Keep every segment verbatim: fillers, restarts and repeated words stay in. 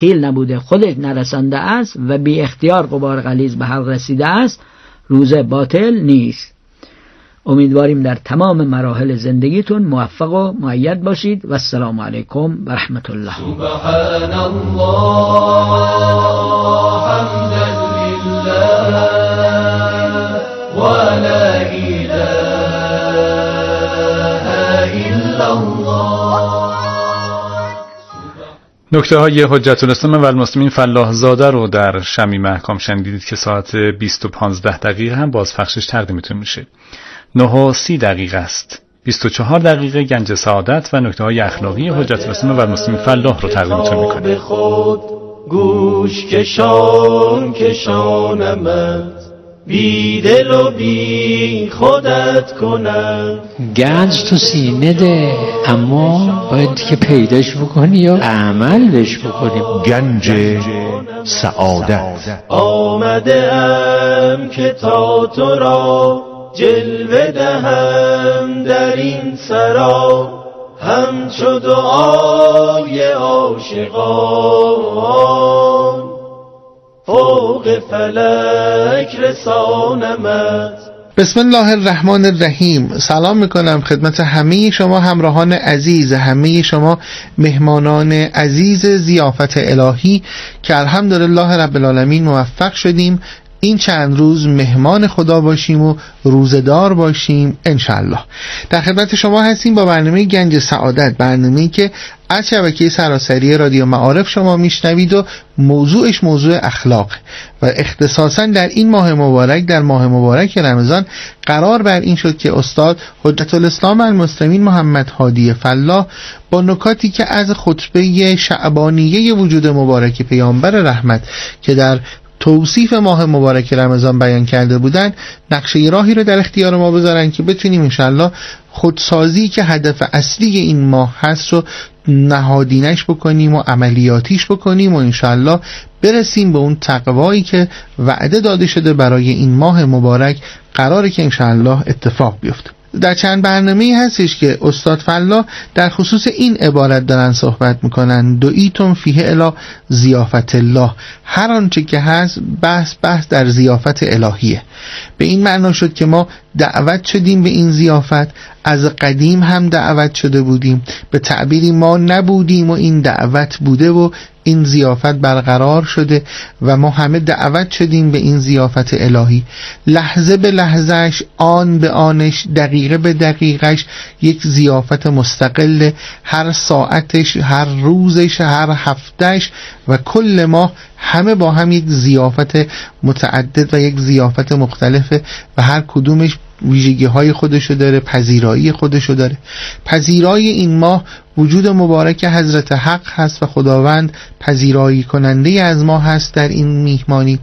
حیل نبوده، خودت نرسانده است و بی اختیار غبار غلیظ به حلق رسیده است، روزه باطل نیست. امیدواریم در تمام مراحل زندگیتون موفق و مؤید باشید و السلام علیکم و رحمت الله. سبحان الله حمدا لله و لا اله الا الله. نکته های حجت الاسلام و المسلمین فلاح زاده رو در شمیم احکام شنیدید که ساعت بیست و پانزده دقیقه هم بازپخشش تقدیمتون میشه. نه و سی دقیقه است. بیست و چهار دقیقه گنج سعادت و نکته های اخلاقی حجت الاسلام و المسلمین فلاح رو تقدیمتون میکنه. گوش کشان کشانمت، بی دل و بی خودت کنم. گنج تو سینه ده، اما باید که پیداش بکنی و عملش بکنی. گنج سعادت. آمده ام که تا تو را جلوه دهم در این سرا، همچو دعای عاشقان فوق فلک رسانمت. بسم الله الرحمن الرحیم. سلام میکنم خدمت همه شما همراهان عزیز، همه شما مهمانان عزیز ضیافت الهی که الحمدلله رب العالمین موفق شدیم این چند روز مهمان خدا باشیم و روزدار باشیم انشالله. در خدمت شما هستیم با برنامه گنج سعادت، برنامه‌ای که از شبکه سراسری رادیو معارف شما میشنوید و موضوعش موضوع اخلاق و اختصاصا در این ماه مبارک، در ماه مبارک رمضان، قرار بر این شد که استاد حجت الاسلام المسلمین محمد هادی فلاح با نکاتی که از خطبه شعبانیه وجود مبارک پیامبر رحمت که در توصیف ماه مبارک رمضان بیان کرده بودن، نقشه راهی رو در اختیار ما بذارن که بتونیم انشالله خودسازی که هدف اصلی این ماه هست رو نهادینش بکنیم و عملیاتیش بکنیم و انشالله برسیم به اون تقوایی که وعده داده شده برای این ماه مبارک قراره که انشالله اتفاق بیفته. در چند برنامه‌ای هستش که استاد فلاح در خصوص این عبارت دارن صحبت میکنن: دعیتم فیه الی ضیافت الله. هر آنچه که هست بحث بحث در ضیافت الهیه. به این معنا شد که ما دعوت شدیم به این ضیافت، از قدیم هم دعوت شده بودیم، به تعبیری ما نبودیم و این دعوت بوده و این ضیافت برقرار شده و ما همه دعوت شدیم به این ضیافت الهی. لحظه به لحظهش، آن به آنش، دقیقه به دقیقش یک ضیافت مستقل، هر ساعتش، هر روزش، هر هفتهش و کل ماه همه با هم یک ضیافت متعدد و یک ضیافت مختلفه و هر کدومش ویژگی های خودشو داره، پذیرایی خودشو داره. پذیرایی این ماه وجود مبارک حضرت حق هست و خداوند پذیرایی کننده از ما هست در این میهمانی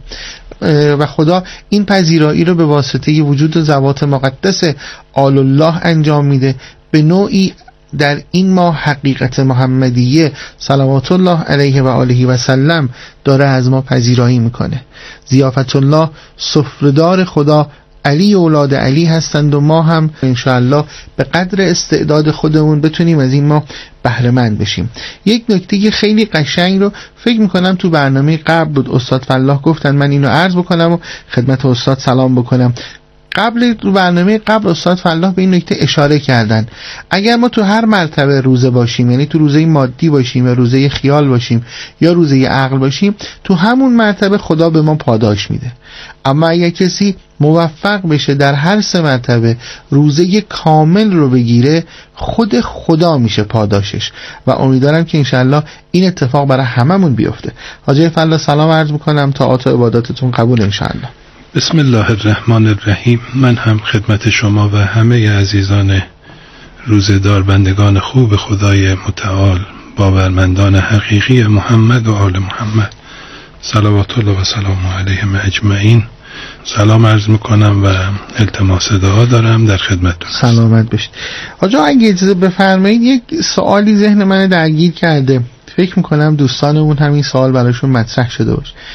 و خدا این پذیرایی رو به واسطه وجود ذوات مقدس آل الله انجام میده. به نوعی در این ماه حقیقت محمدیه صلوات الله علیه و آله و سلم داره از ما پذیرایی میکنه. ضیافت الله سفره‌دار خدا علی اولاد علی هستند و ما هم انشاءالله به قدر استعداد خودمون بتونیم از این ما بهره مند بشیم. یک نکته خیلی قشنگ رو فکر میکنم تو برنامه قبل بود استاد فلاح گفتن، من اینو عرض بکنم و خدمت استاد سلام بکنم. قبل برنامه قبل استاد فلاح به این نکته اشاره کردن: اگر ما تو هر مرتبه روزه باشیم، یعنی تو روزه مادی باشیم یا روزه خیال باشیم یا روزه عقل باشیم، تو همون مرتبه خدا به ما پاداش میده. اما اگر کسی موفق بشه در هر سه مرتبه روزه کامل رو بگیره، خود خدا میشه پاداشش و امیدوارم که انشالله این اتفاق برای هممون بیفته. حاجی فلاح سلام عرض میکنم، طاعات و عباداتتون قبول انشالله. بسم الله الرحمن الرحیم. من هم خدمت شما و همه عزیزان روزدار بندگان خوب خدای متعال، باورمندان حقیقی محمد و آل محمد صلوات الله و سلام علیهم اجمعین سلام عرض میکنم و التماس دعا دارم در خدمتتون. سلامت باشید. آجا اگه اجازه بفرمایید یک سوالی ذهن من درگیر کرده، فکر میکنم دوستانمون هم این سوال براشون مطرح شده باشه.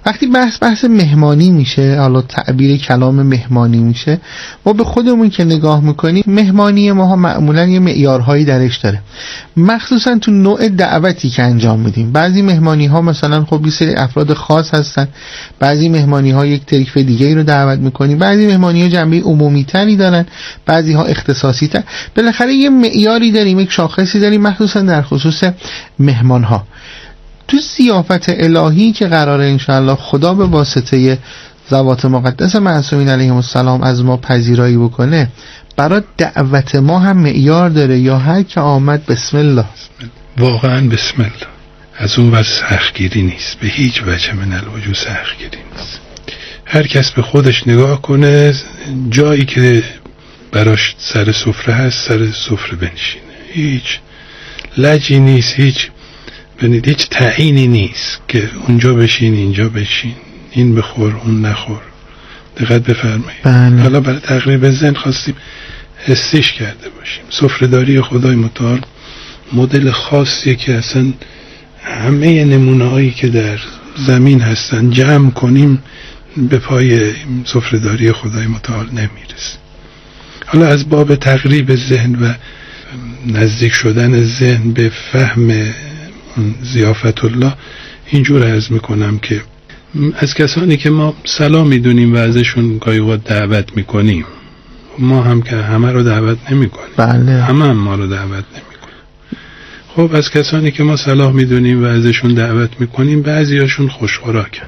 وقتی بحث بحث مهمانی میشه، حالا تعبیر کلام مهمانی میشه، ما به خودمون که نگاه میکنیم مهمانی ما ها معمولا یه معیارهایی درش داره، مخصوصا تو نوع دعوتی که انجام میدیم. بعضی مهمانی ها مثلا خب یه سری افراد خاص هستن، بعضی مهمانی ها یک طیف دیگه ای رو دعوت میکنیم، بعضی مهمانی ها جنبه عمومی تری دارن، بعضی ها اختصاصی تر. بالاخره یه معیاری داریم، یک شاخصی داریم، مخصوصا در خصوص مهمان ها. تو ضیافت الهی که قراره انشاءالله خدا به واسطه ذوات مقدس معصومین علیهم السلام از ما پذیرایی بکنه، برای دعوت ما هم معیار داره یا هر که آمد بسم الله؟ واقعا بسم الله. از اون ور سختگیری نیست، به هیچ وجه من الوجود سختگیری نیست. هر کس به خودش نگاه کنه، جایی که براش سر سفره هست سر سفره بنشینه، هیچ لجی نیست، هیچ ببینید هیچ تعیینی نیست که اونجا بشین اینجا بشین، این بخور اون نخور. دقت بفرمایید. بله. حالا برای تقریب ذهن خواستیم حسیش کرده باشیم. سفره‌داری خدای متعال مدل خاصیه که اصلا همه نمونه هایی که در زمین هستن جمع کنیم به پای سفره‌داری خدای متعال نمیرسه. حالا از باب تقریب ذهن و نزدیک شدن ذهن به فهم ضیافت الله اینجور عرض میکنم که از کسانی که ما سلام میدونیم و ازشون گاهی اوقات دعوت میکنیم، ما هم که همه رو دعوت نمیکنیم. بله. همه هم ما رو دعوت نمیکنیم. خب از کسانی که ما سلام میدونیم و ازشون دعوت میکنیم، بعضی هاشون خوشخوراکن،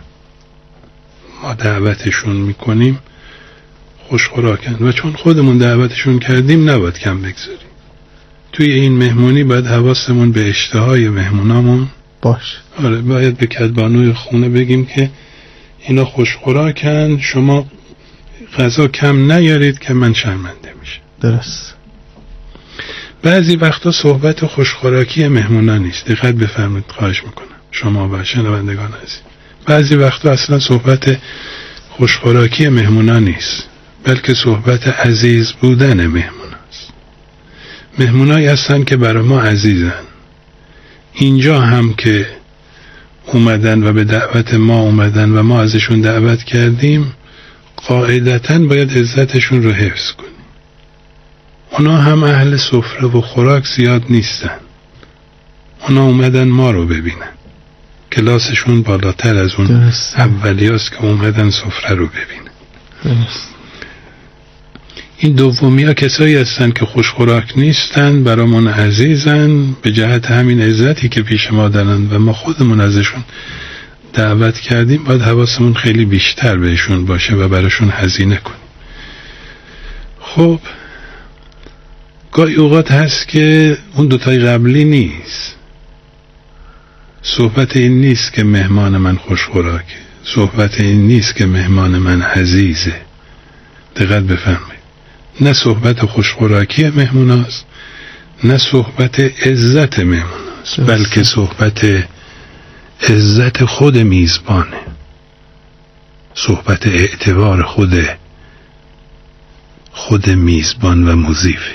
ما دعوتشون میکنیم خوشخوراکن و چون خودمون دعوتشون کردیم نباید کم بگذاریم. توی این مهمونی باید حواسمون به اشتهای مهمونامون باش. آره، باید به کدبانوی خونه بگیم که اینا خوشخوراکن، شما غذا کم نیارید که من شرمنده میشه. درست. بعضی وقتا صحبت خوشخوراکی مهمونا نیست، دقت بفرمایید خواهش میکنم شما و شنوندگان عزیز. بعضی وقتا اصلا صحبت خوشخوراکی مهمونا نیست، بلکه صحبت عزیز بودن مهمون است. مهمونایی هستن که برای ما عزیزن. اینجا هم که اومدن و به دعوت ما اومدن و ما ازشون دعوت کردیم، قاعدتاً باید عزتشون رو حفظ کنیم. اونا هم اهل سفره و خوراک زیاد نیستن، اونا اومدن ما رو ببینن، کلاسشون بالاتر از اون اولیاست که اومدن سفره رو ببینن. درست. این دومی ها کسایی هستن که خوشخوراک نیستن، برامون عزیزن، به جهت همین عزتی که پیش ما دارن و ما خودمون ازشون دعوت کردیم باید حواسمون خیلی بیشتر بهشون باشه و براشون هزینه کنیم. خب گاهی اوقات هست که اون دوتای قبلی نیست. صحبت این نیست که مهمان من خوشخوراکه، صحبت این نیست که مهمان من عزیزه. دقت بفرمایید، نه صحبت خوشخوراکی مهمون است، نه صحبت عزت مهمون است، بلکه صحبت عزت خود میزبانه، صحبت اعتبار خود خود میزبان و مضیفه.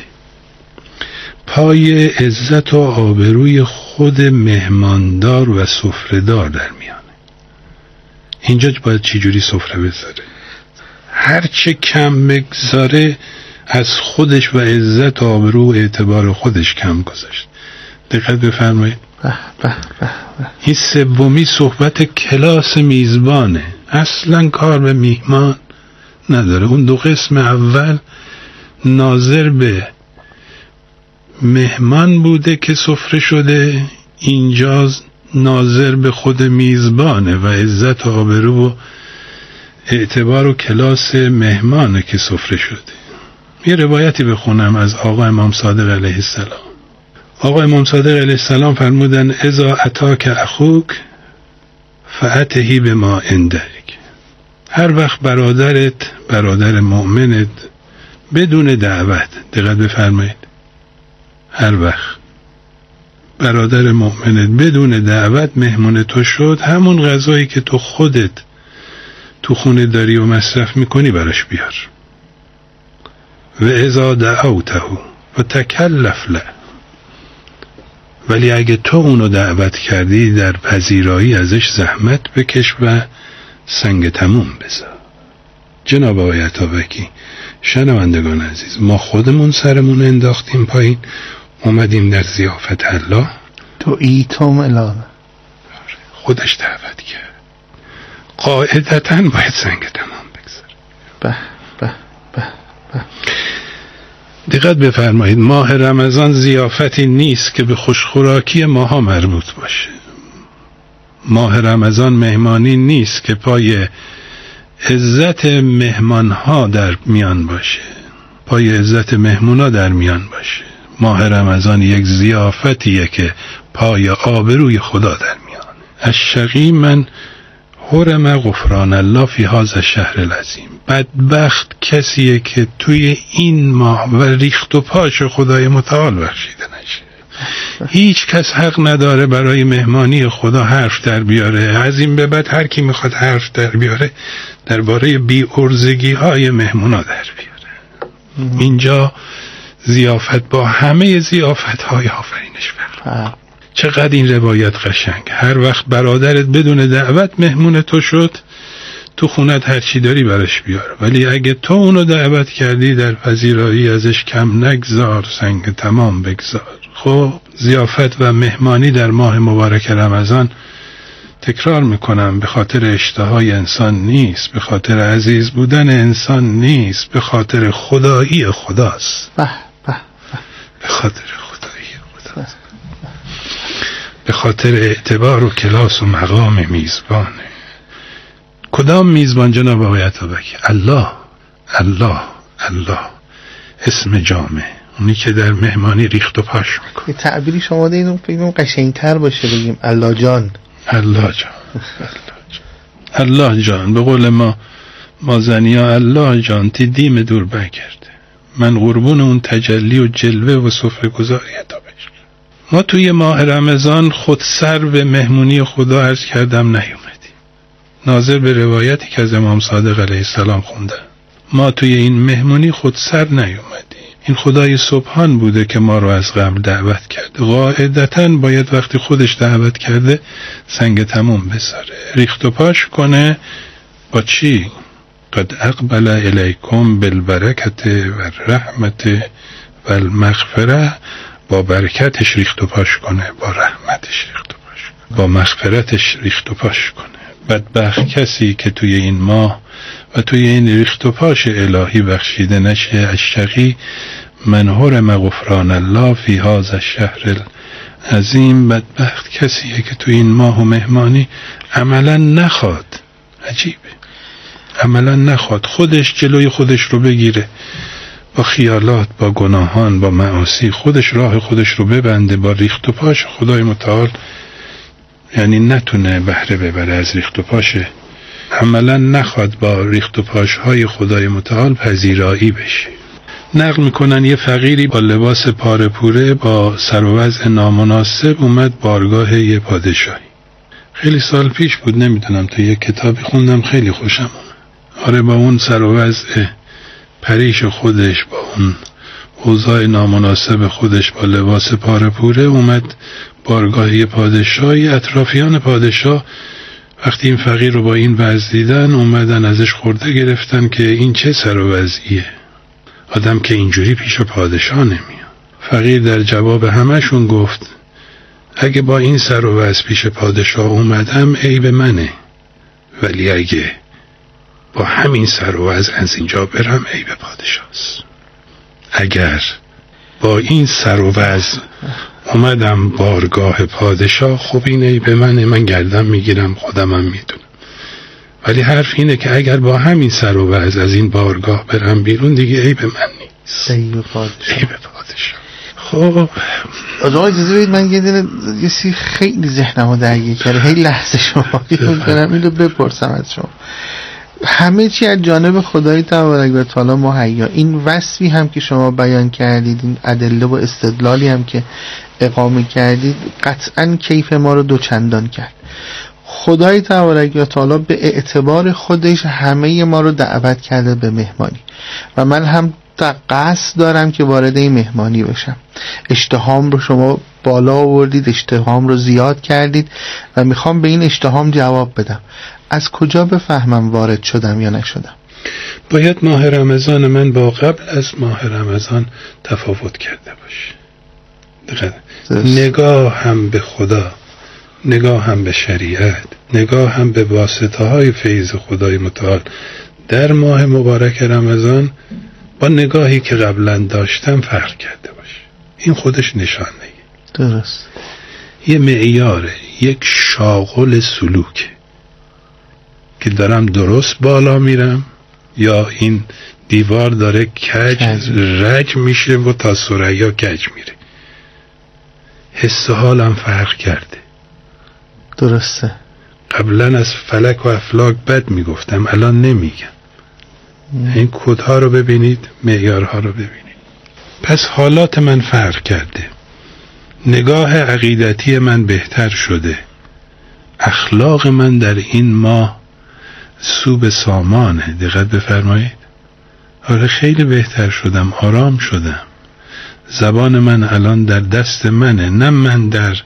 پای عزت و آبروی خود مهماندار و سفره‌دار در میانه. اینجا باید چی جوری سفره بذاره؟ هرچه کم بگذاره از خودش و عزت و آبرو و اعتبار خودش کم گذاشت. دقت بفرمایید. این سومی صحبت کلاس میزبانه، اصلا کار به میهمان نداره. اون دو قسم اول ناظر به مهمان بوده که سفره شده، اینجا ناظر به خود میزبانه و عزت و آبرو و اعتبار و کلاس مهمانه که سفره شده. یه روایتی بخونم از آقا امام صادق علیه السلام. آقا امام صادق علیه السلام فرمودن اذا اتاک اخوک فاتهی بما عندک. هر وقت برادرت، برادر مؤمنت بدون دعوت، دقت بفرمایید، هر وقت برادر مؤمنت بدون دعوت مهمون تو شد، همون غذایی که تو خودت تو خونه داری و مصرف میکنی براش بیار. و اذا دعوته و تکلف له، ولی اگه تو اونو دعوت کردی در پذیرایی ازش زحمت بکش و سنگ تموم بذار. جناب آقای عطابکی، شنوندگان عزیز، ما خودمون سرمون انداختیم پایین، اومدیم در ضیافت الله. تو ایتم الان خودش دعوت کرد، قاعدتاً باید سنگ تمام بگذار. به به به به. دقت بفرمایید، ماه رمضان ضیافتی نیست که به خوشخوراکی ماها مربوط باشه. ماه رمضان مهمانی نیست که پای عزت مهمانها در میان باشه، پای عزت مهمونا در میان باشه. ماه رمضان یک ضیافتیه که پای آبروی خدا در میان. الشقی من حرم غفران الله فی هذا الشهر العظیم. بدبخت کسیه که توی این ماه و ریخت و پاش خدای متعال بخشیده نشه. هیچ کس حق نداره برای مهمانی خدا حرف در بیاره. از این به بعد هر کی میخواد حرف در بیاره درباره بی ارزگی های مهمونا در بیاره. اینجا ضیافت با همه ضیافت های آفرینش فرق. چقدر این روایت قشنگ. هر وقت برادرت بدون دعوت مهمون تو شد، تو خونت هر چی داری برش بیار، ولی اگه تو اونو دعوت کردی در پذیرایی ازش کم نگذار، سنگ تمام بگذار. خب ضیافت و مهمانی در ماه مبارک رمضان، تکرار میکنم، به خاطر اشتهای انسان نیست، به خاطر عزیز بودن انسان نیست، به خاطر خدایی خداست. به به به خاطر خدایی خداست، به خاطر اعتبار و کلاس و مقام میزبانه. کدام میزبان جناب آقای عطابکی؟ الله الله الله، اسم جامع، اونی که در مهمانی ریخت و پاش میکنه. یه تعبیری شما دیدون بگیم قشنگتر باشه، بگیم الله جان. الله جان الله جان. به قول ما ما زنیا، الله جان تی دیم دور برگرده، من قربون اون تجلی و جلوه و سفره گذاری عطا بشه. ما توی ماه رمضان خود سر به مهمونی خدا عرض کردم نیومدیم، ناظر به روایتی که از امام صادق علیه السلام خوندن. ما توی این مهمونی خود سر نیومدیم. این خدای سبحان بوده که ما رو از قبل دعوت کرده. قاعدتاً باید وقتی خودش دعوت کرده سنگ تموم بذاره، ریخت و پاش کنه. با چی؟ قد اقبل الیکم بالبرکت و رحمت و المغفره. با برکتش ریخت و پاش کنه، با رحمتش ریخت و پاش کنه، با مغفرتش ریخت و پاش کنه. بدبخت کسی که توی این ماه و توی این ریخت و پاش الهی بخشیده نشه. الشقی من حرم غفران الله فی هذا الشهر العظیم. بدبخت کسیه که توی این ماه و مهمانی عملا نخواد. عجیبه، عملا نخواد خودش جلوی خودش رو بگیره، با خیالات، با گناهان، با معاصی خودش راه خودش رو ببنده، با ریخت و پاش خدای متعال یعنی نتونه بهره ببره از ریخت و پاشه. عملا نخواد با ریخت و پاش های خدای متعال پذیرایی بشه. نقل میکنن یه فقیری با لباس پاره پوره با سر و وضع نامناسب اومد بارگاه یه پادشاهی. خیلی سال پیش بود، نمیدونم، تو یه کتابی خوندم خیلی خوشم اومد. آره، با اون سر و وضع پریش خودش، با اون اوضاع نامناسب خودش، با لباس پاره پوره اومد بارگاه یه پادشاهی. اطرافیان پادشاه وقتی این فقیر رو با این وضع دیدن اومدن ازش خورده گرفتن که این چه سر و وضعیه، آدم که اینجوری پیش پادشاه نمیاد. فقیر در جواب همشون گفت اگه با این سر و وضع پیش پادشاه اومدم عیب منه، ولی اگه با همین سر و وضع از اینجا برم عیب پادشاهست. اگر با این سر و وضع اومدم بارگاه پادشاه، خب این عیب منه، من گردن میگیرم، خودمم میدونم. ولی حرف اینه که اگر با همین سر و وضع از این بارگاه برم بیرون دیگه عیب من نیست، عیب پادشاه. عیب پادشاه. خب آقا اجازه بدید من یه دونه یه سی خیلی ذهنمو درگیر کرده، هی لحظه شما کنم اینو بپرسم از شما. همه چی از جانب خدای تبارک و تعالی مهیا. این وصفی هم که شما بیان کردید، این ادله و استدلالی هم که اقامه کردید، قطعا کیف ما رو دوچندان کرد. خدای تبارک و تعالی به اعتبار خودش همه ما رو دعوت کرده به مهمانی و من هم در قصد دارم که وارد این مهمانی بشم. اشتهام رو شما بالا آوردید، اشتهام رو زیاد کردید و میخوام به این اشتهام جواب بدم. از کجا بفهمم وارد شدم یا نشدم؟ باید ماه رمضان من با قبل از ماه رمضان تفاوت کرده باشه. نگاه هم به خدا، نگاه هم به شریعت، نگاه هم به واسطه های فیض خدای متعال در ماه مبارک رمضان با نگاهی که قبلا داشتم فرق کرده باشه. این خودش نشانه درست یه معیاره، یک شاغل سلوک که دارم درست بالا میرم یا این دیوار داره کج رج میشه و تا ثریا کج میره. حس حالم فرق کرده. درسته. قبلا از فلک و افلاک بد میگفتم، الان نمیگم. این کدها رو ببینید، معیارها رو ببینید. پس حالات من فرق کرده، نگاه عقیدتی من بهتر شده، اخلاق من در این ماه سوب سامانه. دقت بفرمایید. آره خیلی بهتر شدم، آرام شدم. زبان من الان در دست منه، نه من در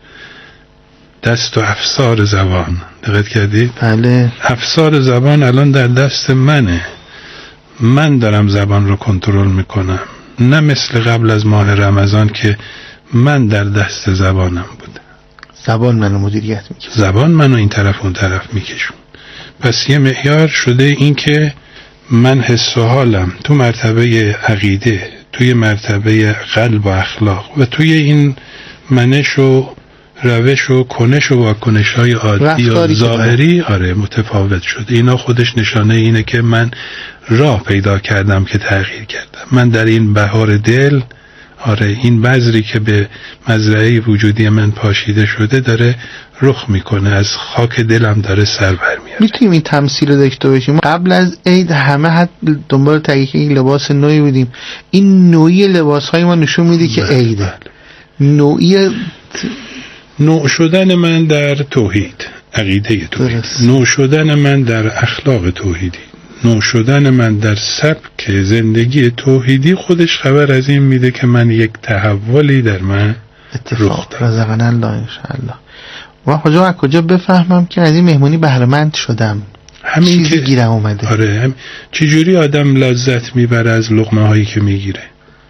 دست و افسار زبان. دقت کردید؟ بله. افسار زبان الان در دست منه، من دارم زبان رو کنترل میکنم، نه مثل قبل از ماه رمضان که من در دست زبانم بود. زبان منو مدیریت میکرد، زبان منو این طرف اون طرف میکشون. پس یه معیار شده این که من حس و حالم تو مرتبه عقیده، توی مرتبه قلب و اخلاق و توی این منش و روش و کنش و واکنش های عادی و ظاهری آره متفاوت شد. اینا خودش نشانه اینه که من راه پیدا کردم که تغییر کردم. من در این بهار دل، آره این بذری که به مزرعه وجودی من پاشیده شده داره رخ میکنه، از خاک دلم داره سر برمیاره. میتونیم این تمثیل رو داشته باشیم؟ قبل از عید همه حد دنبال تهیه یک لباس نوعی بودیم. این نوعی لباس های ما نشون میده که عیده. نوعی نوع شدن من در توحید، عقیده توحید، نوع شدن من در اخلاق توحیدی، نوع شدن من در سبک زندگی توحیدی خودش خبر از این میده که من یک تحولی در من اتفاق رزقنا الله انشاءالله. و حاجا از کجا بفهمم که از این مهمونی بهره مند شدم؟ همین چیزی که گیرم اومده. آره هم... چجوری آدم لذت میبره از لقمه هایی که میگیره؟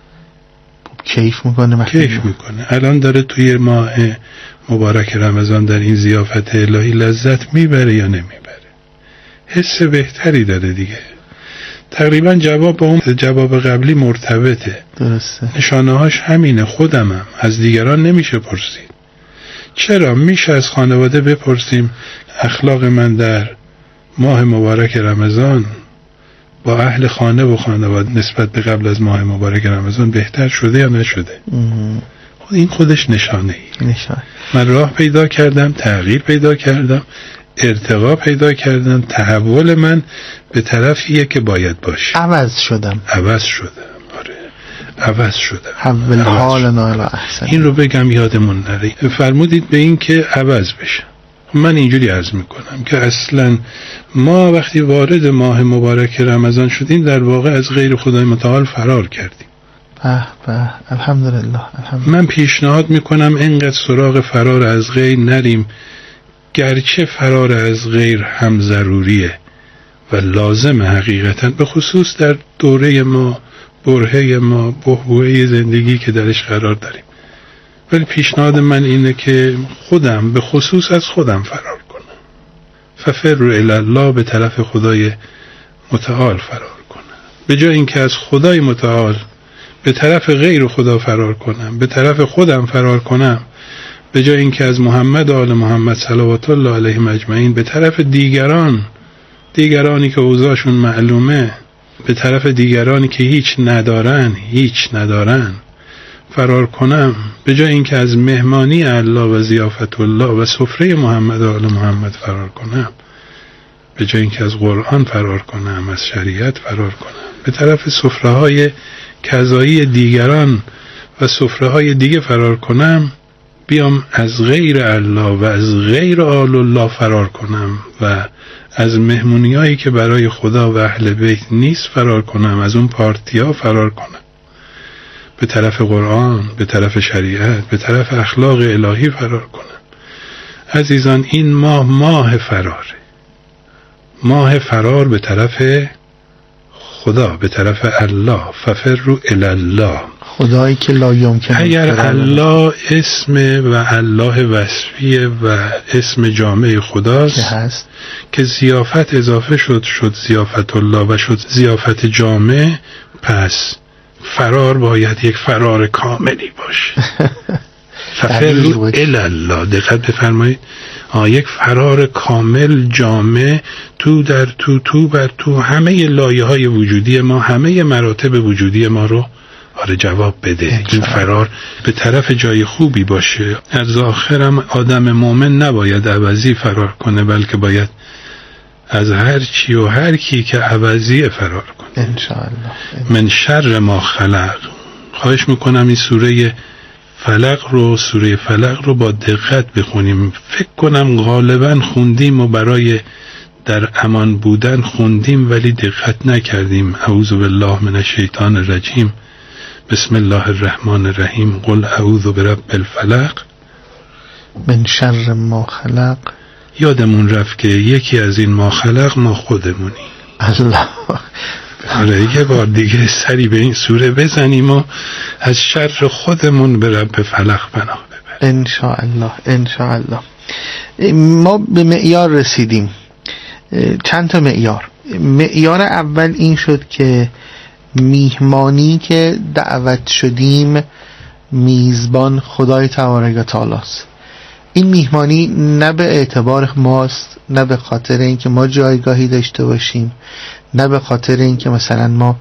کیف میکنه. کیف میکنه. الان داره توی ماه مبارک رمضان در این ضیافت الهی لذت میبره یا نمیبره؟ حس بهتری داره دیگه. تقریبا جواب با اون جواب قبلی مرتبطه. درسته. نشانه هاش همینه. خودمم، از دیگران نمیشه پرسید. چرا؟ میشه از خانواده بپرسیم اخلاق من در ماه مبارک رمضان با اهل خانه و خانواده نسبت به قبل از ماه مبارک رمضان بهتر شده یا نشده؟ خود این خودش نشانه ای. نشانه. من راه پیدا کردم، تغییر پیدا کردم، ارتقا پیدا کردم، تحول من به طرفیه که باید باشه. عوض شدم. عوض شدم. آره. عوض شدم. حول حالنا الی احسن. این رو بگم یادمون نره. فرمودید به این که عوض بشه. من اینجوری عرض میکنم که اصلا ما وقتی وارد ماه مبارک رمضان شدیم در واقع از غیر خدای متعال فرار کردیم. به به الحمدلله. الحمدلله. من پیشنهاد میکنم اینقدر سراغ فرار از غیر نریم، گرچه فرار از غیر هم ضروریه و لازم حقیقتا، به خصوص در دوره ما، برهه ما، بحبوحه زندگی که درش قرار داریم. ولی پیشنهاد من اینه که خودم به خصوص از خودم فرار کنم. ففروا الی الله، به طرف خدای متعال فرار کنم. به جای اینکه از خدای متعال به طرف غیر خدا فرار کنم، به طرف خودم فرار کنم، به جای اینکه از محمد و آل محمد صلوات الله علیهم اجمعین به طرف دیگران، دیگرانی که اوضاعشون معلومه، به طرف دیگرانی که هیچ ندارن، هیچ ندارن فرار کنم، به جای اینکه از مهمانی الله و ضیافت الله و سفره محمد و آل محمد فرار کنم، به جای اینکه از قرآن فرار کنم، از شریعت فرار کنم، به طرف سفره های کذایی دیگران و سفره های دیگه فرار کنم، بیام از غیر الله و از غیر آل الله فرار کنم و از مهمونیایی که برای خدا و اهل بیت نیست فرار کنم، از اون پارتیا فرار کنم، به طرف قرآن، به طرف شریعت، به طرف اخلاق الهی فرار کنم. عزیزان، این ماه ماه فراره، ماه فرار به طرف خدا، به طرف الله. ففروا الی الله، خدایی که لا یمکن. اگر الله اسم و الله وصفیه و اسم جامع خداست که هست که ضیافت اضافه شد شد ضیافت الله و شد ضیافت جامع، پس فرار باید یک فرار کاملی باشه. ففروا الی الله، دقت بفرمایید، آه یک فرار کامل جامع، تو در تو تو بر تو، همه لایه های وجودی ما، همه مراتب وجودی ما رو آره جواب بده. این فرار به طرف جای خوبی باشه. از آخرم آدم مومن نباید عوضی فرار کنه، بلکه باید از هر چی و هر کی که عوضی فرار کنه. انشاءالله. من شر ما خلق. خواهش میکنم این سوره فلق رو سوره فلق رو با دقت بخونیم. فکر کنم غالبا خوندیم و برای در امان بودن خوندیم ولی دقت نکردیم. اعوذ بالله من الشیطان الرجیم، بسم الله الرحمن الرحیم، قل اعوذ برب الفلق من شر ما خلق. یادمون رفت که یکی از این ما خلق ما خودمونی. الله. آره یه بار دیگه سری به این سوره بزنیم و از شر خودمون به رب فلق پناه ببریم. انشاءالله انشاءالله. ما به معیار رسیدیم. چند تا معیار. معیار اول این شد که میهمانی که دعوت شدیم میزبان خدای تبارک و تعالی است. این میهمانی نه به اعتبار ماست، نه به خاطر اینکه ما جایگاهی داشته باشیم، نه به خاطر اینکه مثلا ما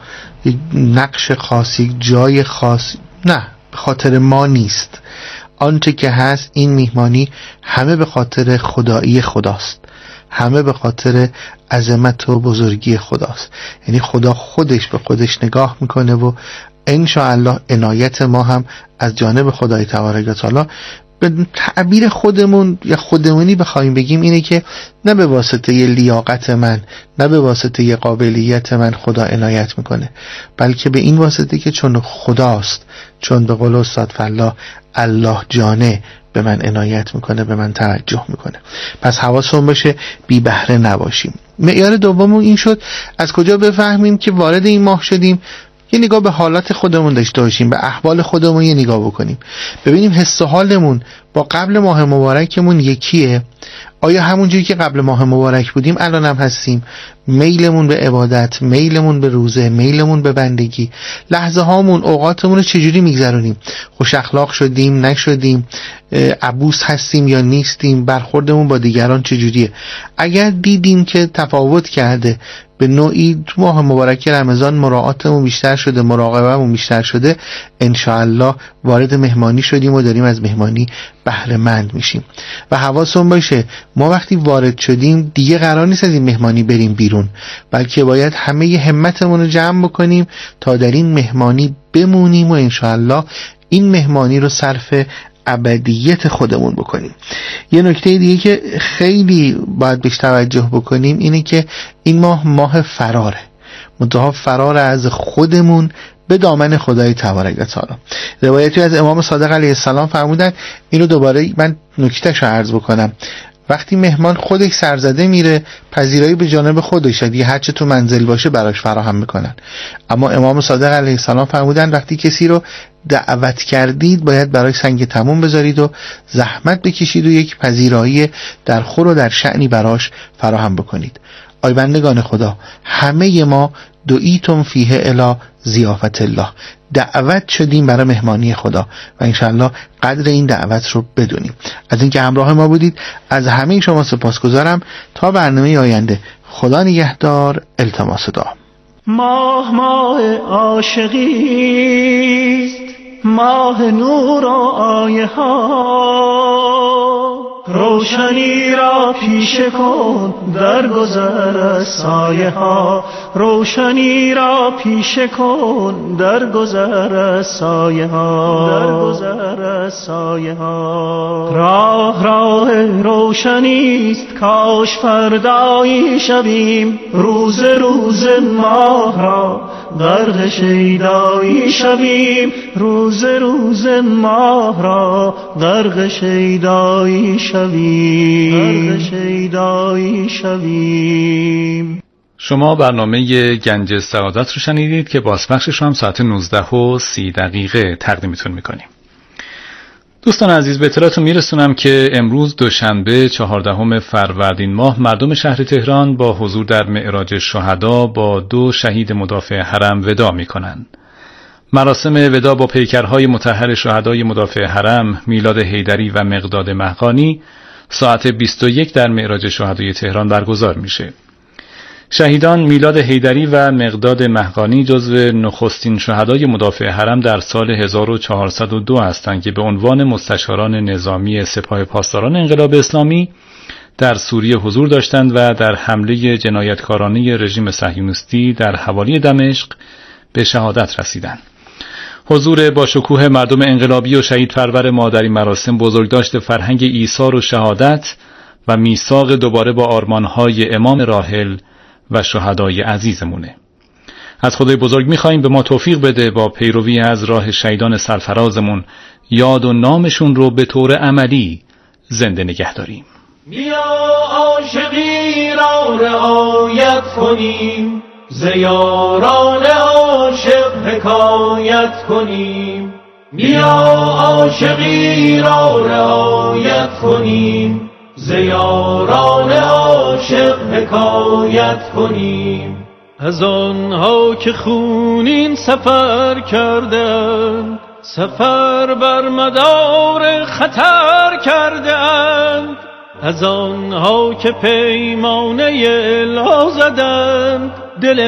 نقش خاصی، جای خاص، نه، به خاطر ما نیست. آنچه که هست این میهمانی همه به خاطر خدایی خداست، همه به خاطر عظمت و بزرگی خداست. یعنی خدا خودش به خودش نگاه میکنه و انشاءالله عنایت ما هم از جانب خدای تبارک و تعالی به تعبیر خودمون یا خودمونی بخوایم بگیم اینه که نه به واسطه ی لیاقت من، نه به واسطه ی قابلیت من خدا عنایت میکنه، بلکه به این واسطه که چون خداست، چون به قول استاد فلاح الله جانه به من عنایت میکنه، به من توجه میکنه. پس حواسمون باشه بی بهره نباشیم. معیار دوممون این شد از کجا بفهمیم که وارد این ماه شدیم. یه نگاه به حالات خودمون داشته باشیم، به احوال خودمون یه نگاه بکنیم، ببینیم حس و حالمون با قبل ماه مبارکمون یکیه. آیا همونجوری که قبل ماه مبارک بودیم الان هم هستیم؟ میلمون به عبادت، میلمون به روزه، میلمون به بندگی، لحظه هامون، اوقاتمون رو چجوری میگذرونیم؟ خوش اخلاق شدیم، نشدیم، عبوس هستیم یا نیستیم، برخوردمون با دیگران چجوریه؟ اگر دیدیم که تفاوت کرده، به نوعی تو ماه مبارک رمضان مراعاتمون بیشتر شده، مراقبه‌مون بیشتر شده، انشاءالله وارد مهمانی شدیم و داریم از مهمانی بهره مند میشیم. و حواسمون باشه ما وقتی وارد شدیم دیگه قرار نیست از این مهمانی بریم بیرون، بلکه باید همه همتمون رو جمع بکنیم تا در این مهمانی بمونیم و انشاءالله این مهمانی رو صرف ابدیت خودمون بکنیم. یه نکته دیگه که خیلی باید بهش توجه بکنیم اینه که این ماه ماه فراره، منتها فرار از خودمون به دامن خدای تبارک و تعالی. روایتی از امام صادق علیه السلام فرمودن، اینو دوباره من نکتهشو عرض بکنم، وقتی مهمان خودش سرزده میره پذیرایی به جانب خودش، دیگه هر چه تو منزل باشه براش فراهم میکنن. اما امام صادق علیه السلام فرمودن وقتی کسی رو دعوت کردید باید برای سنگ تموم بذارید و زحمت بکشید و یک پذیرایی در خور و در شأنی براش فراهم بکنید. آی بندگان خدا، همه ما دعیتم فیه الی ضیافت الله، دعوت شدیم برای مهمانی خدا و انشاءالله قدر این دعوت رو بدونیم. از اینکه همراه ما بودید از همه شما سپاسگزارم. تا برنامه آینده، خدا نگهدار. التماس دعا. ماه ماه عاشقی، ماه نور و آیه ها، روشنی را پیشه کن در گذر از سایه ها، روشنی را پیشه کن در گذر از سایه ها، در گذر از سایه ها. راه راه روشنی است، کاش فردایی شویم، روز روز ماه را غرق شیدایی شویم، روز روز ماه را غرق شیدایی شویم، غرق شیدایی شویم. شما برنامه گنج سعادت رو شنیدید که بازپخشش هم ساعت نوزده و سی دقیقه تقدیمتون میکنیم. دوستان عزیز، به اطلاعتون میرسونم که امروز دوشنبه چهاردهم فروردین ماه مردم شهر تهران با حضور در معراج شهدا با دو شهید مدافع حرم ودا میکنند. مراسم ودا با پیکرهای مطهر شهدای مدافع حرم میلاد حیدری و مقداد مهقانی ساعت بیست و یک در معراج شهدای تهران برگزار میشه. شهیدان میلاد حیدری و مقداد مهقانی جزو نخستین شهدای مدافع حرم در سال هزار و چهارصد و دو هستند که به عنوان مستشاران نظامی سپاه پاسداران انقلاب اسلامی در سوریه حضور داشتند و در حمله جنایتکارانه رژیم صهیونیستی در حوالی دمشق به شهادت رسیدند. حضور با شکوه مردم انقلابی و شهید پرور ما در این مراسم بزرگداشت فرهنگ ایثار و شهادت و میثاق دوباره با آرمانهای امام راحل و شهدای عزیزمونه. از خدای بزرگ می‌خوایم به ما توفیق بده با پیروی از راه شهیدان سرفرازمون یاد و نامشون رو به طور عملی زنده نگه داریم. بیا عاشقی را رعایت کنیم، ز یاران عاشق حکایت کنیم. بیا عاشقی را رعایت کنیم، ز یاران عاشق حکایت کنیم. از آنها که خونین سفر کردند، سفر بر مدار خطر کردند. از آنها که پیمانه لا زدند، دل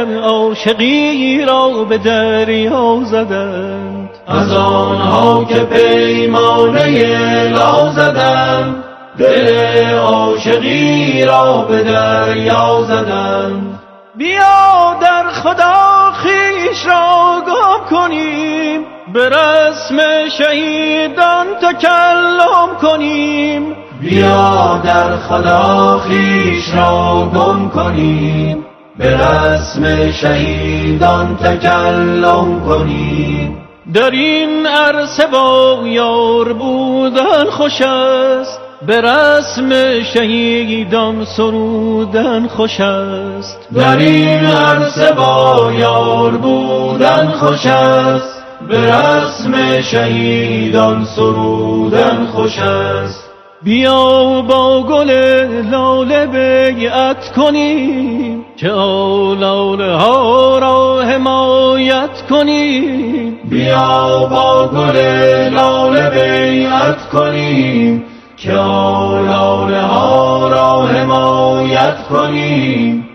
عاشقی را به دریا زدند. از آنها که پیمانه لا زدند، دل عاشقی را به دریا زدند. بیا در خدا خویش را گم کنیم، به رسم شهیدان تکلم کنیم. بیا در خدا خویش را گم کنیم، به رسم شهیدان تکلم کنیم. در این عرصه با یار بودن خوش است، به رسم شهیدان سرودن خوش است. در این عرصه با یار بودن خوش است، به رسم شهیدان سرودن خوش است. بیا با گل لاله بیعت کنیم، که لاله ها را حمایت کنیم. بیا با گل لاله بیعت کنیم، که لاله ها را حمایت کنیم.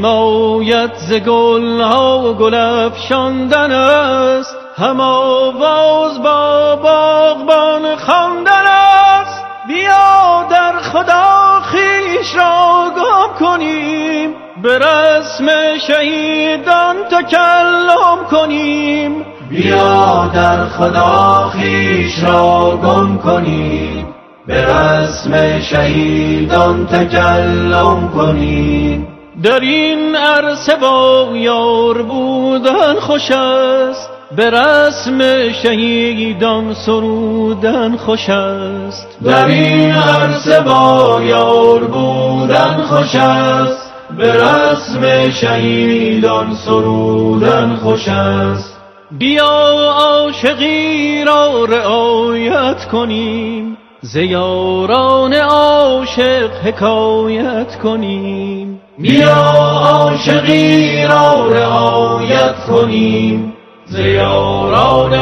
حمایت ز گل ها گل افشاندن است، هم آواز با باغبان خواندن است. بیا در خدا خویش را گم کنیم، به رسم شهیدان تکلم کنیم. بیا در خدا خویش را گم کنیم، به رسم شهیدان تکلم کنیم. در این عرصه با یار بودن خوش است، به رسم شهیدان سرودن خوش است. در این عرصه با یار بودن خوش است، به رسم شهیدان سرودن خوش است. بیا عاشقی را رعایت کنیم، ز یاران عاشق حکایت کنیم. بیا عاشقی را رعایت کنیم، ز یاران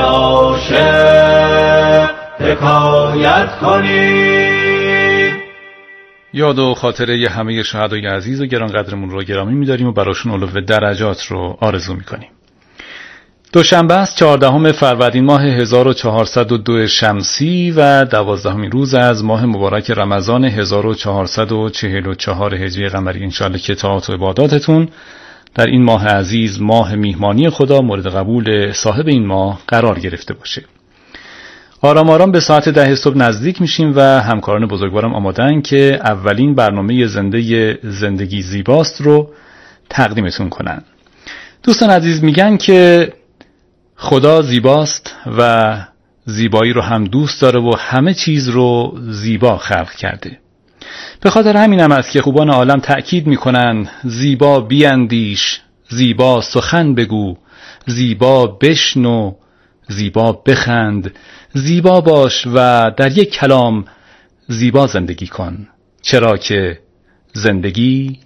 عاشق حکایت کنیم. یاد و خاطره همه شهدای عزیز و گرانقدرمون رو گرامی می‌داریم و براشون علو درجات رو آرزو می‌کنیم. دوشنبه است، چهاردهم فروردین ماه هزار و چهارصد و دو شمسی و دوازدهمین روز از ماه مبارک رمضان هزار و چهارصد و چهل و چهار هجری قمری. انشاءالله که طاعات و عباداتتون در این ماه عزیز، ماه میهمانی خدا، مورد قبول صاحب این ماه قرار گرفته باشه. آرام آرام به ساعت ده صبح نزدیک میشیم و همکاران بزرگوارم آمادن که اولین برنامه زنده زندگی زیباست رو تقدیمتون کنن. دوستان عزیز، میگن که خدا زیباست و زیبایی رو هم دوست داره و همه چیز رو زیبا خلق کرده. به خاطر همین هم است که خوبان عالم تأکید میکنن زیبا بیاندیش، زیبا سخن بگو، زیبا بشنو، زیبا بخند، زیبا باش و در یک کلام زیبا زندگی کن، چرا که زندگی